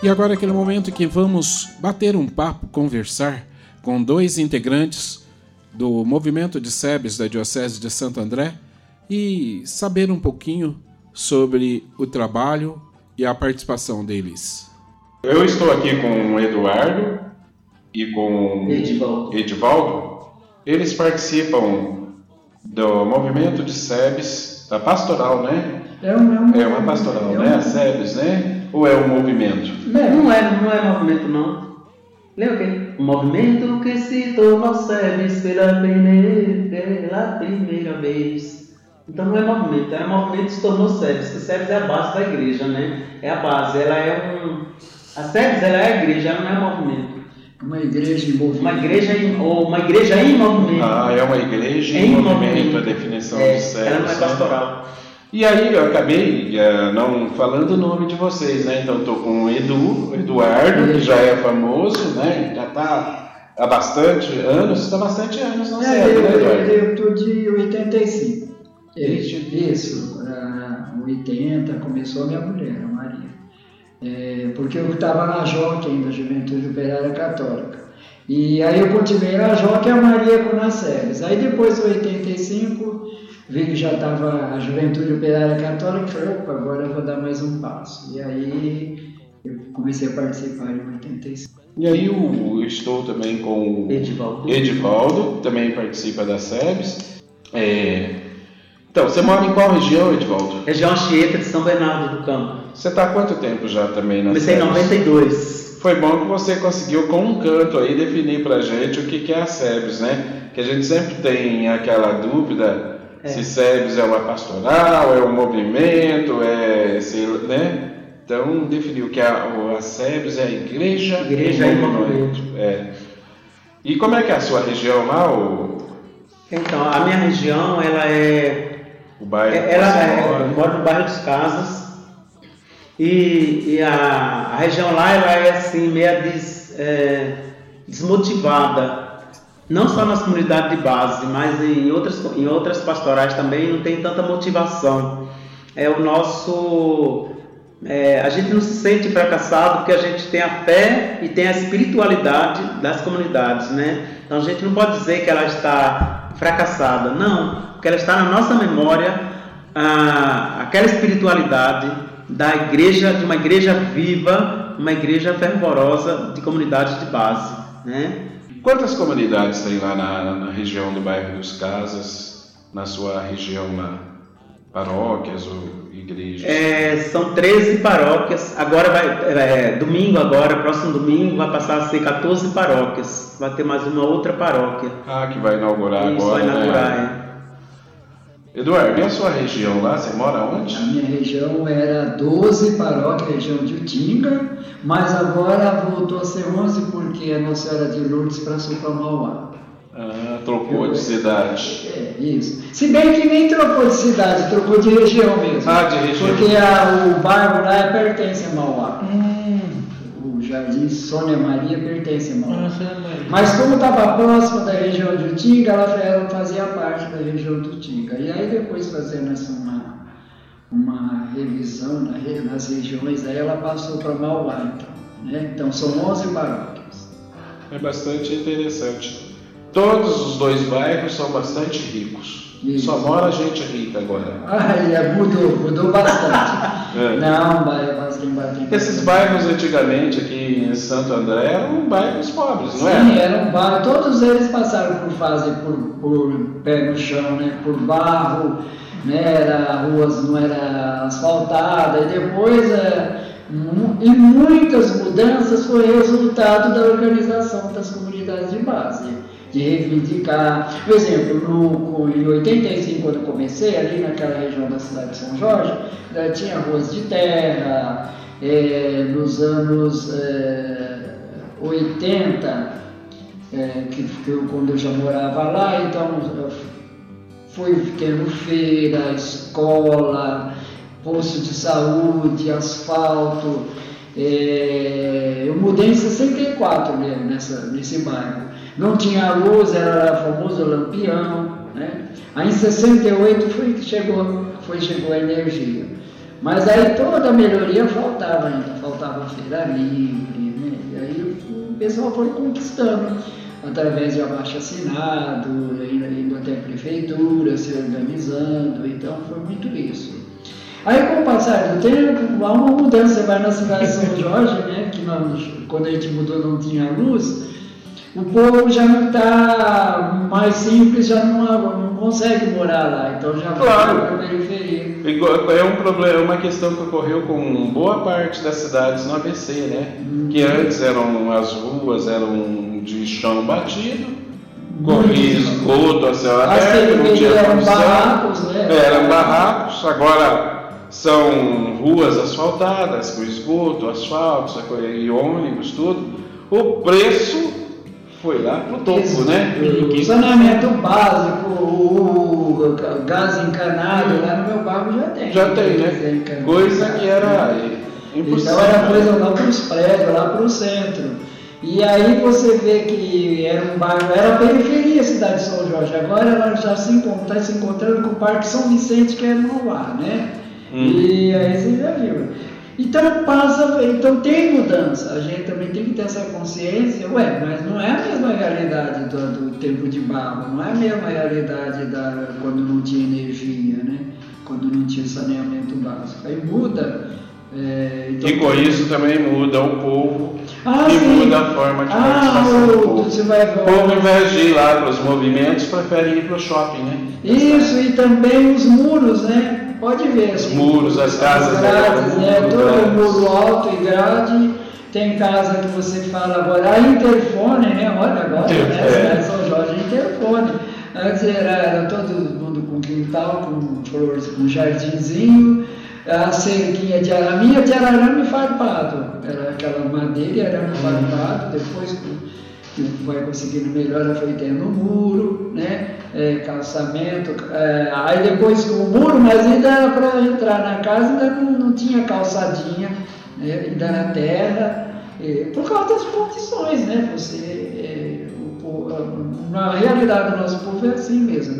E agora é aquele momento que vamos bater um papo, conversar com dois integrantes do movimento de SEBS da Diocese de Santo André e saber um pouquinho sobre o trabalho e a participação deles. Eu estou aqui com o Eduardo e com Edivaldo. Eles participam do movimento de SEBS, da pastoral, né? É uma pastoral, né? A SEBS, né? Ou é um movimento? Não é movimento, não. Lembra quem? O movimento que se tornou SEBS pela primeira vez. Então não é movimento, movimento que se tornou SEBS, porque SEBS é a base da igreja, né? É a base, a SEBS ela é a igreja, ela não é movimento. Uma igreja em movimento. Uma igreja em movimento. É uma igreja em movimento, a definição de SEBS. Ela não é pastoral. E aí eu acabei não falando o nome de vocês, né? Então estou com o Eduardo, que já é famoso, né? Já está há bastante anos, na SEBS, né, Eduardo? Eu estou de 85. Isso, 80, começou a minha mulher, a Maria. Porque eu estava na JOC ainda, Juventude Operária Católica. E aí eu continuei na JOC e a Maria com as SEBS. Aí depois de 85, vi que já estava a Juventude Operária Católica e falei, opa, agora eu vou dar mais um passo. E aí eu comecei a participar em 85. E aí eu estou também com o Edivaldo, também participa da SEBS. Então, você mora em qual região, Edivaldo? Região Anchieta de São Bernardo do Campo. Você está há quanto tempo já também na SEBS? Comecei em 92. Foi bom que você conseguiu, com um canto aí, definir pra gente o que é a SEBS, né? Que a gente sempre tem aquela dúvida se SEBS é uma pastoral, é um movimento, né? Então, definiu que a SEBS é a igreja em movimento. E como é que é a sua região lá? Então, a minha região, ela é... O bairro eu moro no bairro dos Casas. E a região lá, ela é assim, meio desmotivada. Não só nas comunidades de base, mas em outras pastorais também não tem tanta motivação. A gente não se sente fracassado porque a gente tem a fé e tem a espiritualidade das comunidades, né? Então a gente não pode dizer que ela está fracassada, não, porque ela está na nossa memória, aquela espiritualidade da igreja, de uma igreja viva, uma igreja fervorosa de comunidades de base, né? Quantas comunidades tem lá na região do bairro dos Casas, na sua região lá? Paróquias ou igrejas? São 13 paróquias. Agora próximo domingo, vai passar a ser 14 paróquias. Vai ter mais uma outra paróquia. Que vai inaugurar Isso, agora, vai inaugurar, né? Eduardo, e a sua região lá? Você mora onde? A minha região era 12 paróquias, região de Utinga, mas agora voltou a ser 11 porque a Nossa Senhora de Lourdes passou para Mauá. Trocou de cidade. Isso. Se bem que nem trocou de cidade, trocou de região mesmo. De região. Porque o bairro lá pertence a Mauá. O Jardim Sônia Maria pertence a Mauá. Mas como estava próximo da região de Utinga, ela fazia parte da região de Utinga. E aí depois, fazendo uma revisão nas regiões, aí ela passou para Mauá, então. Né? Então são 11 paróquias. É bastante interessante. Todos os dois bairros são bastante ricos. Isso. Só mora gente rica agora. Mudou bastante. Não, bastante. Esses bairros antigamente aqui em Santo André eram bairros pobres, não é? Sim, eram bairros. Todos eles passaram por fase por pé no chão, né? Por barro, né? Ruas não era asfaltada e depois e muitas mudanças foi resultado da organização das comunidades de base. De reivindicar, por exemplo, em 85, quando eu comecei, ali naquela região da cidade de São Jorge, tinha ruas de terra. Nos anos 80, quando eu já morava lá, então fui tendo feira, escola, posto de saúde, asfalto. Eu mudei em 64 mesmo nesse bairro. Não tinha luz, era o famoso lampião, né? Aí em 68 chegou a energia. Mas aí toda a melhoria faltava ainda, faltava feira livre, né? E aí o pessoal foi conquistando, através de abaixo-assinado, indo até a prefeitura, se organizando, então foi muito isso. Aí com o passar do tempo, há uma mudança, você vai na cidade de São Jorge, né, que quando a gente mudou não tinha luz, o povo já não está mais simples, já não consegue morar lá, então já vai para a periferia. É um problema, uma questão que ocorreu com boa parte das cidades no ABC, né? Que antes as ruas eram de chão batido, corria esgoto a céu aberto, não tinha eram barracos, né? Eram barracos, agora são ruas asfaltadas, com esgoto, asfalto, e ônibus, tudo. O preço foi lá pro topo, né? O saneamento básico, o gás encanado, lá no meu bairro já tem. Já tem, né? Coisa que era impossível. Então era coisa lá para os prédios, lá para o centro. E aí você vê que era um bairro, era a periferia da cidade de São Jorge. Agora ela já está se encontrando com o Parque São Vicente, que é no lá, né? E aí você já viu. Então tem mudança, a gente também tem que ter essa consciência, mas não é a mesma realidade do tempo de barro, não é a mesma realidade quando não tinha energia, né? Quando não tinha saneamento básico. Aí muda. Então, e com isso também muda o povo e sim. muda a forma de participação do povo. O povo, em vez de ir lá para os movimentos, prefere ir para o shopping, né? Isso, e também os muros, né? Pode ver. Os muros, as casas. Grades, né? Todo muro alto e grade. Tem casa que você fala agora, a interfone, né? Olha agora, né? São Jorge, interfone. Antes era todo mundo com quintal, com flores, com jardinzinho. A cerquinha de arame farpado, era aquela madeira e arame farpado, depois que vai conseguindo melhor, foi tendo muro, né? Calçamento, aí depois com o muro, mas ainda era para entrar na casa, ainda não tinha calçadinha, né? Ainda na terra, por causa das condições, né? Na realidade do nosso povo é assim mesmo,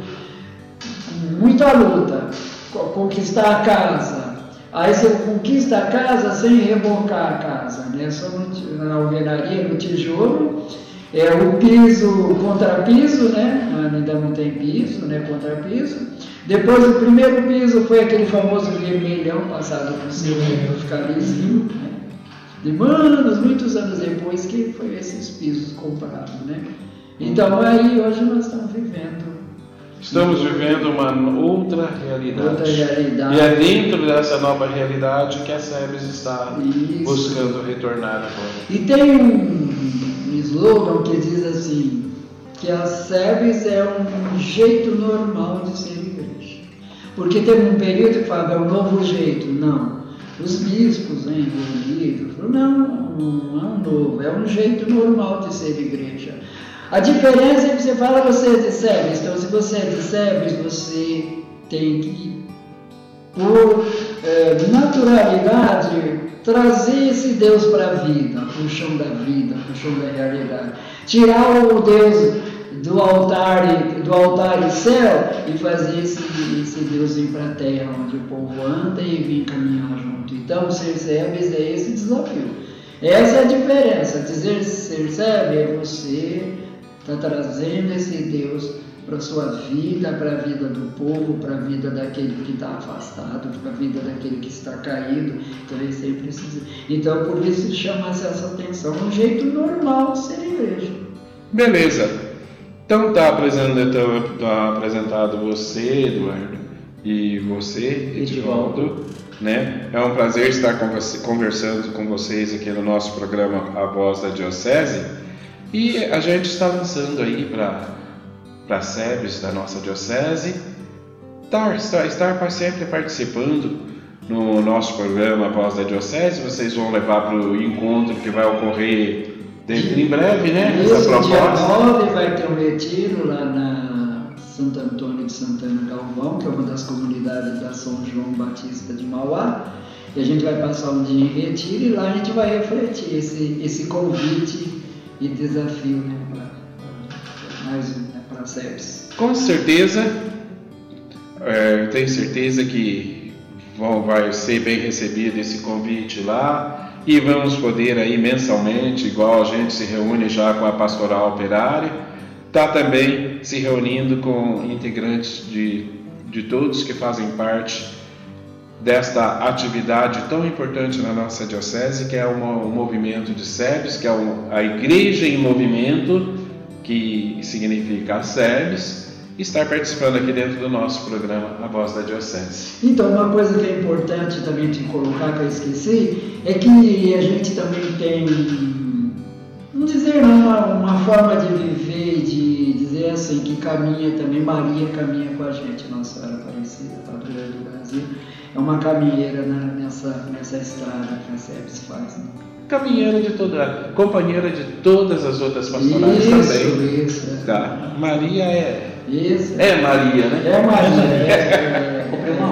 muita luta. Conquistar a casa, aí você conquista a casa sem rebocar a casa, né? Só na alvenaria, no tijolo, o piso, contrapiso, né? Ainda não tem piso, né? Contrapiso. Depois o primeiro piso foi aquele famoso vermelhão passado por cima para ficar lisinho, né? Muitos anos depois que foi esses pisos comprados, né? Então aí hoje nós estamos vivendo. Estamos vivendo uma outra realidade. E é dentro dessa nova realidade que a SEBS está buscando retornar agora. E tem um slogan que diz assim, que a SEBS é um jeito normal de ser igreja. Porque teve um período que falava, é um novo jeito. Não. Os bispos, né, envolvidos, falaram, não é um novo, é um jeito normal de ser igreja. A diferença é que você fala, você é de SEBS, então se você é de SEBS, você tem que, por naturalidade, trazer esse Deus para a vida, para o chão da vida, para o chão da realidade. Tirar o Deus do altar e céu e fazer esse Deus ir para a terra, onde o povo anda e vem caminhar junto. Então, ser SEBS é esse desafio. Essa é a diferença. Dizer ser SEBS é você está trazendo esse Deus para a sua vida, para a vida do povo, para a vida daquele que está afastado, para a vida daquele que está caído. Então, ele sempre precisa. Então, por isso chama essa atenção, um jeito normal de ser igreja. Beleza. Então, está apresentado você, Eduardo, e você, Edivaldo, né? É um prazer estar conversando com vocês aqui no nosso programa A Voz da Diocese. E a gente está lançando aí para a SEBS da nossa diocese, estar sempre participando no nosso programa A Voz da Diocese. Vocês vão levar para o encontro que vai ocorrer dentro em breve, né? Essa proposta. Dia 9 vai ter um retiro lá na Santo Antônio de Santana Galvão, que é uma das comunidades da São João Batista de Mauá. E a gente vai passar um dia em retiro e lá a gente vai refletir esse convite e desafio, né, para a SEBS. Com certeza, tenho certeza que vai ser bem recebido esse convite lá, e vamos poder aí mensalmente, igual a gente se reúne já com a Pastoral Operária, está também se reunindo com integrantes de todos que fazem parte desta atividade tão importante na nossa diocese, que é o movimento de SEBS, que é a Igreja em Movimento, que significa a SEBS, estar participando aqui dentro do nosso programa A Voz da Diocese. Então, uma coisa que é importante também de colocar, que eu esqueci, é que a gente também tem, vamos dizer, uma forma de viver, de dizer assim, que caminha também, Maria caminha com a gente, Nossa Senhora Aparecida, padroeira do Brasil, é uma caminheira nessa estrada que a SEBS faz, né? Caminheira companheira de todas as outras pastorais também. Isso. Tá. Maria é... Isso. É Maria, né? É Maria.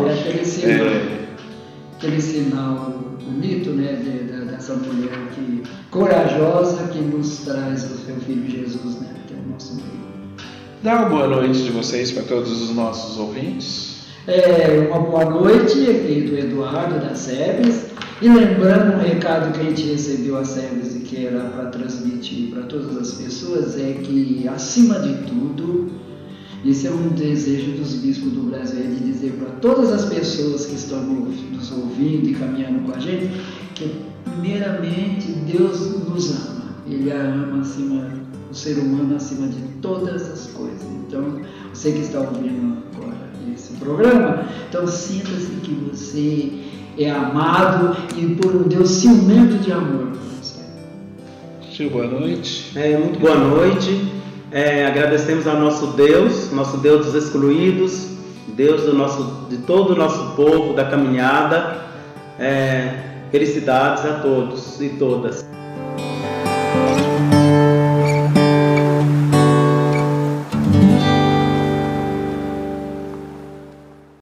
Aquele sinal bonito, né, dessa mulher corajosa que nos traz o seu Filho Jesus, né, até o nosso meio. Dá uma boa noite de vocês para todos os nossos ouvintes. Uma boa noite aqui do Eduardo da SEBS. E lembrando um recado que a gente recebeu a SEBS e que era para transmitir para todas as pessoas, é que, acima de tudo, esse é um desejo dos bispos do Brasil, de dizer para todas as pessoas que estão nos ouvindo e caminhando com a gente, que primeiramente Deus nos ama. Ele ama o ser humano acima de todas as coisas. Então, você que está ouvindo agora esse programa, então sinta-se que você é amado e por um Deus ciumento de amor por você. Tio, boa noite. Muito boa noite. Agradecemos ao nosso Deus dos excluídos, Deus de todo o nosso povo, da caminhada. Felicidades a todos e todas.